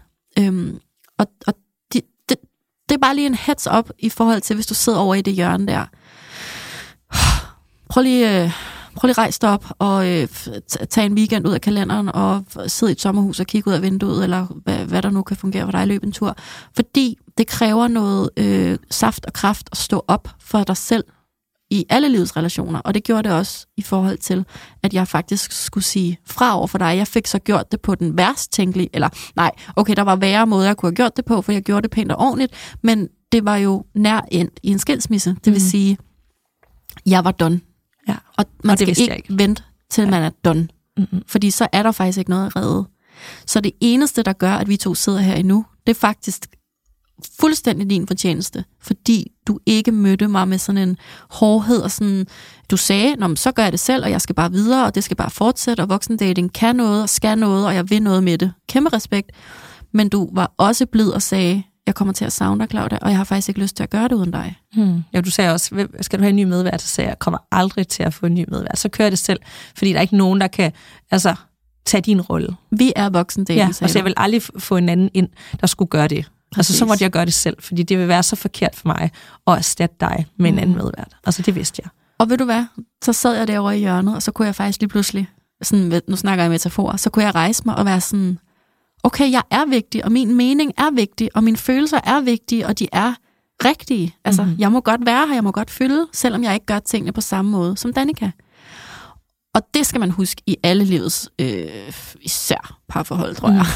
Og det er bare lige en heads up i forhold til, hvis du sidder over i det hjørne der. Prøv lige rejse dig op og tage en weekend ud af kalenderen og sidde i et sommerhus og kigge ud af vinduet, eller hvad der nu kan fungere for dig, løbe en tur. Fordi det kræver noget saft og kraft at stå op for dig selv i alle livets relationer, og det gjorde det også i forhold til, at jeg faktisk skulle sige fra over for dig. Jeg fik så gjort det på den værst tænkelige, eller nej, okay, der var værre måder, jeg kunne have gjort det på, for jeg gjorde det pænt og ordentligt, men det var jo nær endt i en skilsmisse. Det vil sige, jeg var done. Ja. Og man skal ikke vente til man er done. Fordi så er der faktisk ikke noget at redde. Så det eneste, der gør, at vi to sidder her endnu, det er faktisk fuldstændig din fortjeneste, fordi du ikke mødte mig med sådan en hårdhed, og sådan, du sagde, nå, så gør jeg det selv, og jeg skal bare videre, og det skal bare fortsætte, og voksendating kan noget, og skal noget, og jeg vil noget med det. Kæmpe respekt. Men du var også blid og sagde, jeg kommer til at savne dig, Claudia, og jeg har faktisk ikke lyst til at gøre det uden dig. Ja, du sagde også, skal du have en ny medvært? Så sagde jeg kommer aldrig til at få en ny medvært. Så kører det selv, fordi der er ikke nogen, der kan tage din rolle. Vi er voksendating, ja, og så jeg vil aldrig få en anden ind, der skulle gøre det. Præcis. Altså, så måtte jeg gøre det selv, fordi det vil være så forkert for mig at erstatte dig med en anden medvært. Altså, det vidste jeg. Og ved du hvad? Så sad jeg derovre i hjørnet, og så kunne jeg faktisk lige pludselig, sådan, nu snakker jeg metaforer, så kunne jeg rejse mig og være sådan, okay, jeg er vigtig, og min mening er vigtig, og mine følelser er vigtige, og de er rigtige. Altså, jeg må godt være her, jeg må godt fylde, selvom jeg ikke gør tingene på samme måde som Danica. Og det skal man huske i alle livets, især parforhold, tror jeg,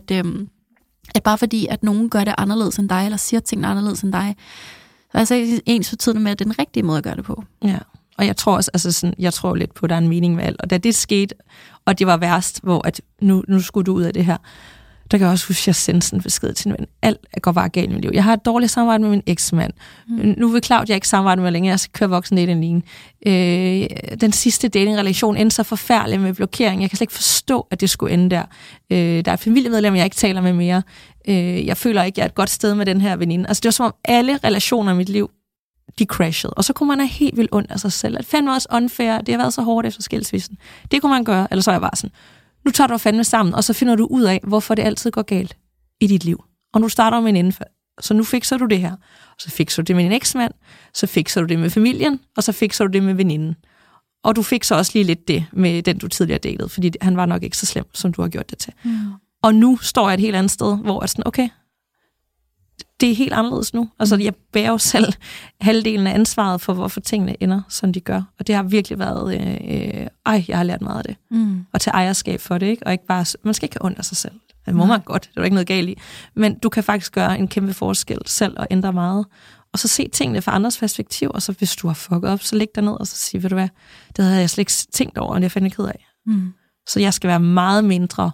at bare fordi, at nogen gør det anderledes end dig, eller siger tingene anderledes end dig, så er altså ens betydende med, at det er den rigtige måde at gøre det på. Ja, og jeg tror også, jeg tror lidt på, at der er en mening med alt. Og da det skete, og det var værst, hvor at nu skulle du ud af det her, der kan jeg også huske, at jeg sendte sådan en besked til en ven. Alt går bare galt i mit liv. Jeg har et dårligt samarbejde med min eksmand. Nu vil Claudia ikke samarbejde med længere. Jeg skal køre voksendating. Den sidste datingrelation endte så forfærdelig med blokering. Jeg kan slet ikke forstå, at det skulle ende der. Der er et familiemedlem, jeg ikke taler med mere. Jeg føler ikke, jeg er et godt sted med den her veninde. Altså, det var som om alle relationer i mit liv, de crashede. Og så kunne man have helt vildt ondt af sig selv. At fandme også unfair. Det har været så hårdt efter skilsmissen. Det kunne man gøre. Eller så er jeg bare sådan, nu tager du fandme sammen, og så finder du ud af, hvorfor det altid går galt i dit liv. Og nu starter du med en indenfor. Så nu fikser du det her. Og så fikser du det med din eksmand. Så fikser du det med familien. Og så fikser du det med veninden. Og du fikser også lige lidt det med den, du tidligere datede. Fordi han var nok ikke så slem, som du har gjort det til. Og nu står jeg et helt andet sted, hvor jeg sådan, okay, det er helt anderledes nu. Altså, jeg bærer jo selv halvdelen af ansvaret for, hvorfor tingene ender, som de gør. Og det har virkelig været, jeg har lært meget af det. Og tage ejerskab for det, ikke? Og ikke bare, man skal ikke have ondt af sig selv. Det må man godt, det er jo ikke noget galt i. Men du kan faktisk gøre en kæmpe forskel selv og ændre meget. Og så se tingene fra andres perspektiv, og så hvis du har fucket op, så læg dig ned og så sig, ved du hvad, det havde jeg slet ikke tænkt over, og det er jeg fandme ked af. Så jeg skal være meget mindre,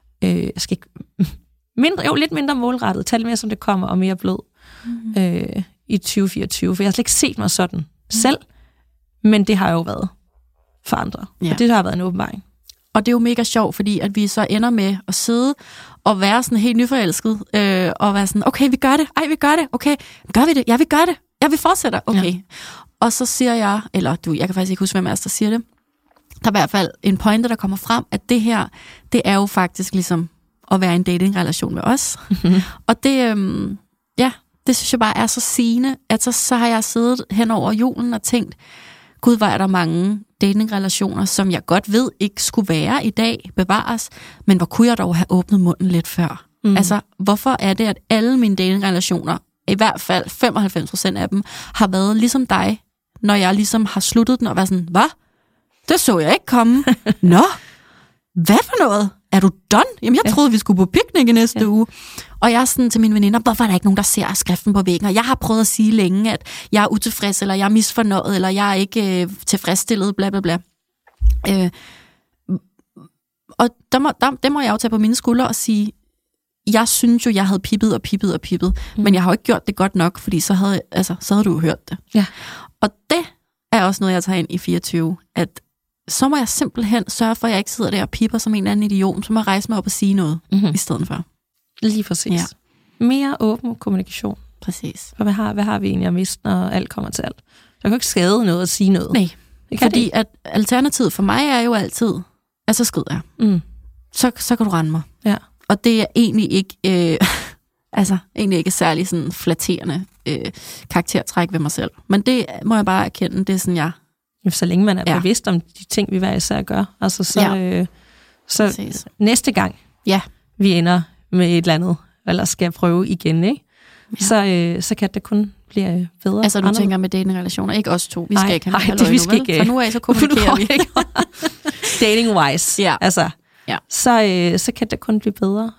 lidt mindre målrettet, tale mere som det kommer, og mere blød i 2024. For jeg har slet ikke set mig sådan selv, men det har jo været for andre. Ja. Og det har været en åbenbaring. Og det er jo mega sjovt, fordi at vi så ender med at sidde og være sådan helt nyforelsket, og være sådan, okay, vi gør det, vi gør det, okay, gør vi det? Ja, vi gør det, ja, vi fortsætter, okay. Ja. Og så siger jeg, eller jeg kan faktisk ikke huske, hvem af os, der siger det, der er i hvert fald en pointe, der kommer frem, at det her, det er jo faktisk ligesom at være i en datingrelation med os. Og det, det synes jeg bare er så sigende, at så har jeg siddet hen over julen og tænkt, gud, hvor er der mange datingrelationer, som jeg godt ved ikke skulle være i dag, bevares, men hvor kunne jeg dog have åbnet munden lidt før? Altså, hvorfor er det, at alle mine datingrelationer, i hvert fald 95% af dem, har været ligesom dig, når jeg ligesom har sluttet den og været sådan, hvad? Det så jeg ikke komme. Nå, hvad for noget? Er du done? Jamen, jeg troede, vi skulle på piknik i næste uge. Og jeg er sådan til mine veninder, hvorfor er der ikke nogen, der ser skriften på væggen? Og jeg har prøvet at sige længe, at jeg er utilfreds, eller jeg er misfornøjet, eller jeg er ikke tilfredsstillet, bla bla bla. Og der må jeg jo tage på mine skuldre og sige, jeg synes jo, jeg havde pippet, men jeg har jo ikke gjort det godt nok, fordi så havde du jo hørt det. Ja. Og det er også noget, jeg tager ind i 24, at så må jeg simpelthen sørge for, at jeg ikke sidder der og pipper som en anden idiot, så må jeg rejse mig op og sige noget i stedet for. Lige præcis. Ja. Mere åben kommunikation. Præcis. For hvad har vi egentlig at miste, når alt kommer til alt? Der kan jo ikke skade noget at sige noget. Nej, fordi at alternativet for mig er jo altid, at så skrider jeg. Så kan du rende mig. Ja. Og det er egentlig ikke, egentlig ikke særlig sådan flatterende karaktertræk ved mig selv. Men det må jeg bare erkende, det er sådan, jeg... Så længe man er bevidst om de ting, vi hver især gør. Altså, så næste gang vi ender med et eller andet, eller skal prøve igen, ikke? så kan det kun blive bedre. Altså, du tænker med dating-relationer, ikke os to. Vi skal ikke have noget halløj nu, vel? Fra nu af, så kommunikerer vi. Dating-wise. Ja. Altså, så kan det kun blive bedre.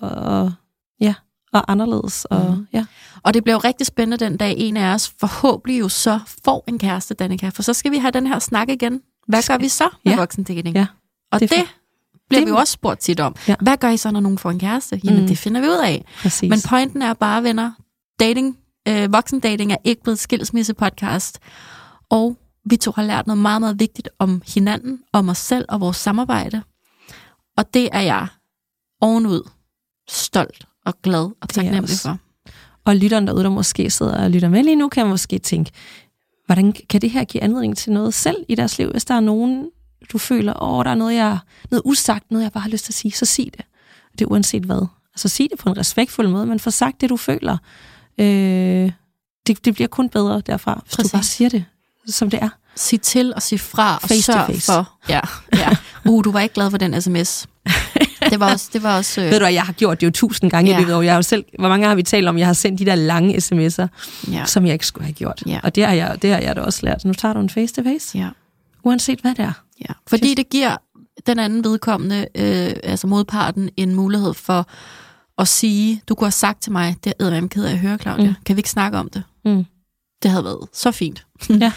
Og anderledes. Og det bliver jo rigtig spændende den dag, en af os forhåbentlig jo så får en kæreste, Danika. For så skal vi have den her snak igen. Hvad gør vi så med voksendating? Ja. Og det bliver vi jo også spurgt tit om. Ja. Hvad gør I så, når nogen får en kæreste? Jamen, det finder vi ud af. Præcis. Men pointen er bare, venner, voksendating er ikke blevet skilsmisse-podcast. Og vi to har lært noget meget, meget vigtigt om hinanden, om os selv og vores samarbejde. Og det er jeg ovenud stolt og glad og taknemmelig for. Og lytteren derude, der måske sidder og lytter med lige nu, kan måske tænke, hvordan kan det her give anledning til noget selv i deres liv? Hvis der er nogen, du føler, der er noget usagt, noget jeg bare har lyst til at sige, så sig det. Det er uanset hvad. Altså sig det på en respektfuld måde, men få sagt det, du føler. Det bliver kun bedre derfra, hvis du bare siger det, som det er. Sig til og sig fra og face sørg to face. For. Ja. Du var ikke glad for den sms. Det var også Ved du hvad, jeg har gjort det jo 1000 gange i løbet af år. Jeg har jo selv, hvor mange har vi talt om, jeg har sendt de der lange sms'er, som jeg ikke skulle have gjort. Ja. Og det har jeg da også lært. Så nu tager du en face to face. Ja. Uanset hvad det er. Ja. Fordi det giver den anden vedkommende, altså modparten, en mulighed for at sige, du kunne have sagt til mig, det er jeg ked af at høre, Claudia. Kan vi ikke snakke om det? Det havde været så fint. Ja.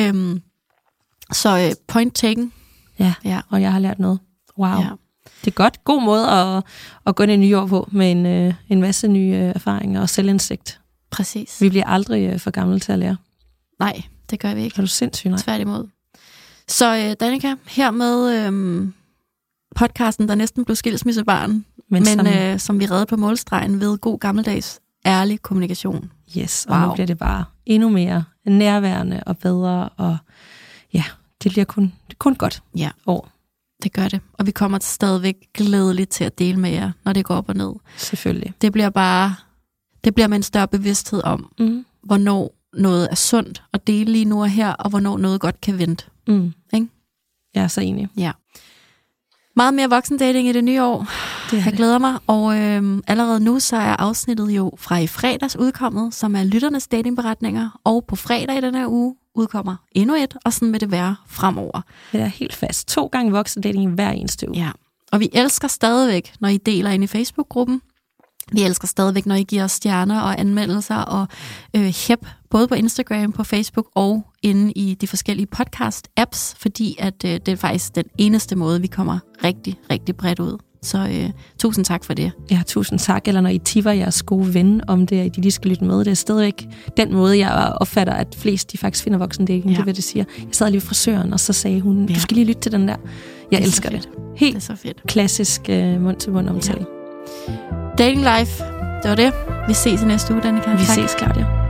Så point taken. Ja, og jeg har lært noget. Wow. Ja. Det er godt. God måde at gå ind i New York på med en masse nye erfaringer og selvindsigt. Præcis. Vi bliver aldrig for gamle til at lære. Nej, det gør vi ikke. Er du sindssyg? Nej. Tværtimod. Så Danika, her med podcasten, der næsten blev skilsmissebarn, men som vi reddede på målstregen ved god gammeldags ærlig kommunikation. Yes, og nu bliver det bare endnu mere nærværende og bedre, og det bliver kun godt år. Det gør det. Og vi kommer stadigvæk glædeligt til at dele med jer, når det går op og ned. Selvfølgelig. Det bliver med en større bevidsthed om, hvornår noget er sundt at dele lige nu og her, og hvornår noget godt kan vente. Ikke? Jeg er så enig. Ja. Meget mere voksendating i det nye år. Jeg glæder mig. Og allerede nu så er afsnittet jo fra i fredags udkommet, som er lytternes datingberetninger. Og på fredag i den her uge udkommer endnu et, og sådan vil det være fremover. Det er helt fast. 2 gange voksendating hver eneste uge. Ja. Og vi elsker stadigvæk, når I deler ind i Facebook-gruppen. Vi elsker stadigvæk, når I giver os stjerner og anmeldelser og hæb, både på Instagram, på Facebook og inde i de forskellige podcast-apps, fordi at det er faktisk den eneste måde, vi kommer rigtig, rigtig bredt ud. Så tusind tak for det. Ja, tusind tak. Eller når I tipper jeres gode ven om det, at de skal lytte med. Det er stadigvæk den måde, jeg opfatter, at flest de faktisk finder voksendating. Det vil det sige. Jeg sad lige ved frisøren, og så sagde hun, du skal lige lytte til den der. Jeg elsker det. Helt det er så fedt. Klassisk mund-til-mund omtale. Dating life, det var det. Vi ses i næste uge, Danika. Vi ses, Claudia.